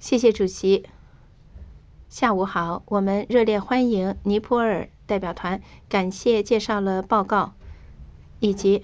谢谢主席。下午好，我们热烈欢迎尼泊尔代表团，感谢介绍了报告以及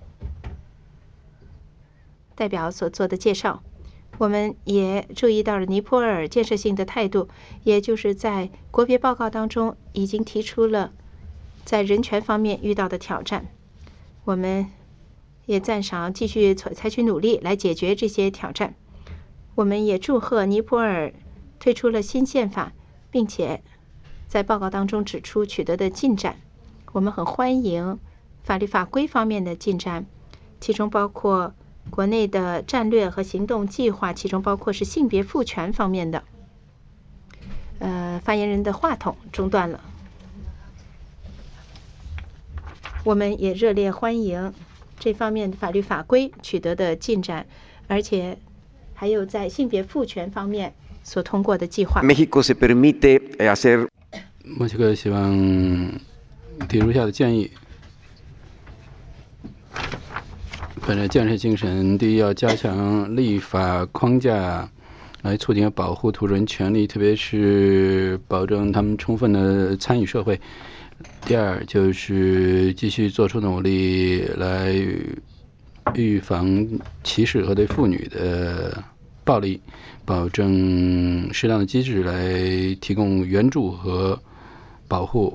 代表所做的介绍。我们也注意到了尼泊尔建设性的态度，也就是在国别报告当中已经提出了在人权方面遇到的挑战。我们也赞赏继续采取努力来解决这些挑战。我们也祝贺尼泊尔推出了新宪法，并且在报告当中指出取得的进展。我们很欢迎法律法规方面的进展，其中包括国内的战略和行动计划，其中包括是性别赋权方面的。发言人的话筒中断了。我们也热烈欢迎这方面的法律法规取得的进展，而且还有在性别赋权方面所通过的计划。 墨西哥希望提出下的建议。本着建设精神，第一要加强立法框架，来促进和保护土著人权利，特别是保证他们充分的参与社会。第二就是继续做出努力来预防歧视和对妇女的暴力，保证适当的机制来提供援助和保护。